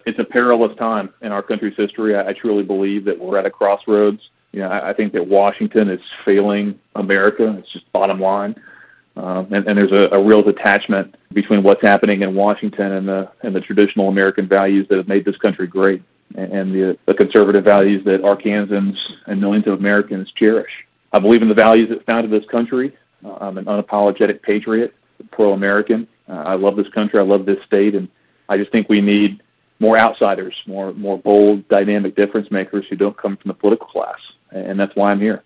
It's a perilous time in our country's history. I truly believe that we're at a crossroads. I think that Washington is failing America. It's just bottom line. And there's a real detachment between what's happening in Washington and the traditional American values that have made this country great, and the conservative values that Arkansans and millions of Americans cherish. I believe in the values that founded this country. I'm an unapologetic patriot, pro-American. I love this country. I love this state, and I just think we need more outsiders, more bold, dynamic difference makers who don't come from the political class, and that's why I'm here.